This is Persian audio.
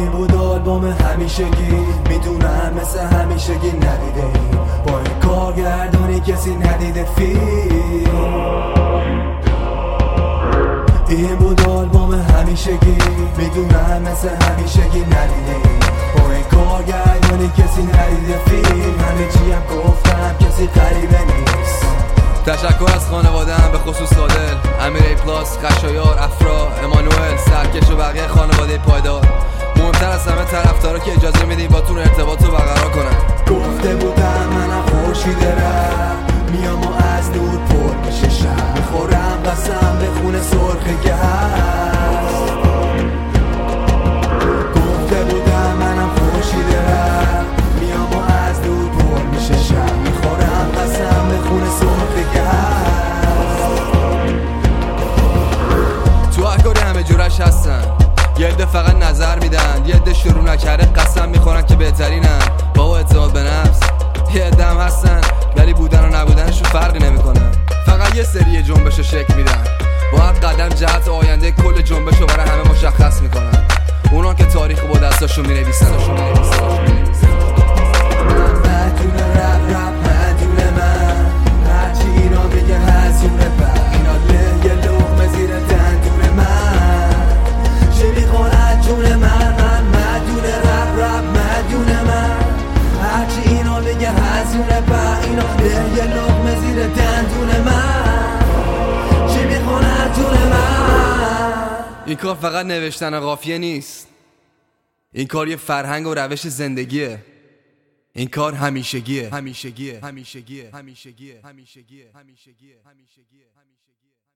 این بود آلبوم همیشگی، میدونم مثل همیشگی ندیده ای، با این کارگردانی کسی ندیده این بود آلبوم همیشگی، میدونم مثل همیشگی ندیده ای، با این کارگردانی کسی ندیده همه چی هم گفتم کسی غریبه نیست. تشکر از خانواده‌ام به خصوص عادل، امیر ای پلاس، خشایار، افرا، امانوئل، سرکش و بقیه خانواده پایدار. مهمتر از همه طرفدارا که اجازه میدین باتون ارتباط رو برقرار کنن. گفته بودم منم خورشید رم، میام و از دور پر میشه شب، میخورم قسم به خون سرخی که هست. گفته بودم منم خورشید رم، میام و از دور پر میشه شب، میخورم قسم به خون سرخی که هست. تو هر کاری همه جورش هستن، یه عده فقط نظر میدن، یه عده شروع نکرده قسم میخورن که بهترینن. بابا اعتماد به نفس. یه عده هم هستن ولی بودن و نبودنشون فرقی نمیکنن، فقط یه سری جنبش رو شکل میدن، با هر قدم جهت آینده کل جنبش رو برای همه مشخص میکنن. اونا که تاریخ با دستاشون مینویسن. این کار فقط نوشتن قافیه نیست، این کار یه فرهنگ و روش زندگیه. این کار همیشگیه.